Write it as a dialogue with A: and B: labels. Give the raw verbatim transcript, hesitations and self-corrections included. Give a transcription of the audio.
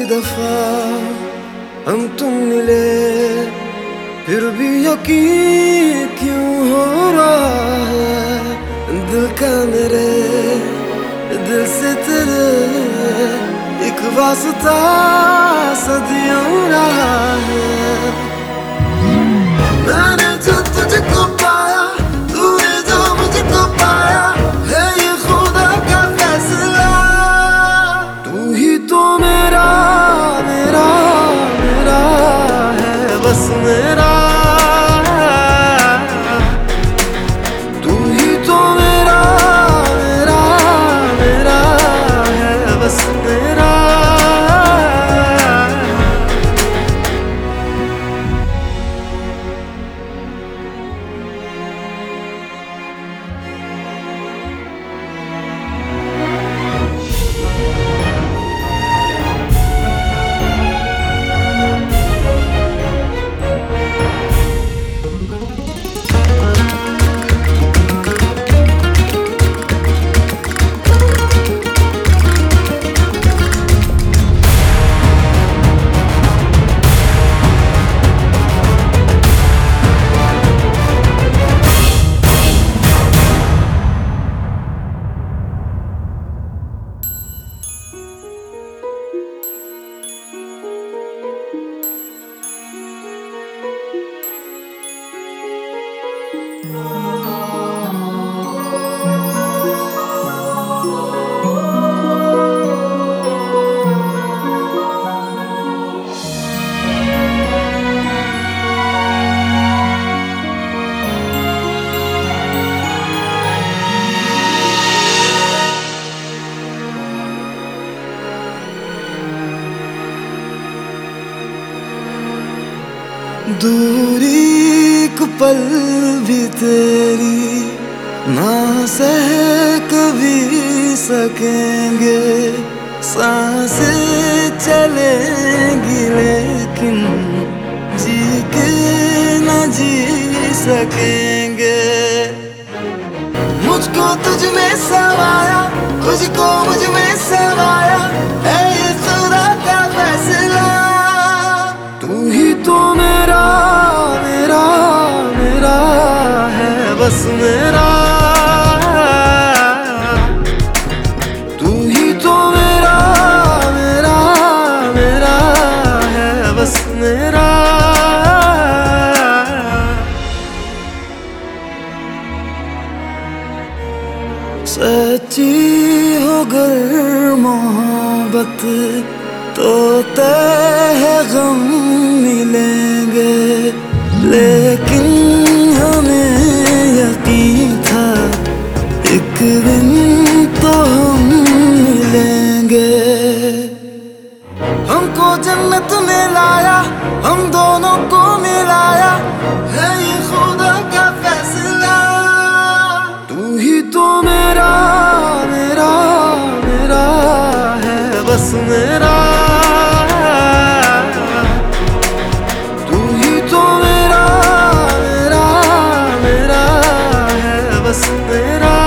A: दफा हम तुम मिले, फिर भी यकीन क्यों हो रहा है दिल का मेरे दिल से तेरे एक वास्ता सदियों रहा है। मैंने जो तुझको पाया, तूने जो मुझको पाया, है ये खुदा का फैसला। तू ही तो मेरा मेरा मेरा है बस मेरा। तू ही तो मेरा मेरा मेरा है बस मेरा। दूरी को पल भी तेरी ना सह कभी सकेंगे, सांसें चलेंगी लेकिन जी के न जी सकेंगे। मुझको तुझ में समाया, तुझको मुझ में समाया, है ये खुदा का फैसला। तू ही तो मेरा मेरा मेरा है बस मेरा। तू ही तो मेरा मेरा मेरा है बस मेरा। सच्ची हो गर मोहब्बत तो तय है गम मिलेंगे, लेकिन हमें यकीन था एक दिन तो हम मिलेंगे। हमको जन्नत में लाया, हम दोनों को मिलाया, है ये खुदा का फैसला। तू ही तो मेरा मेरा मेरा है बस मेरा। तू ही तो मेरा मेरा मेरा है बस मेरा।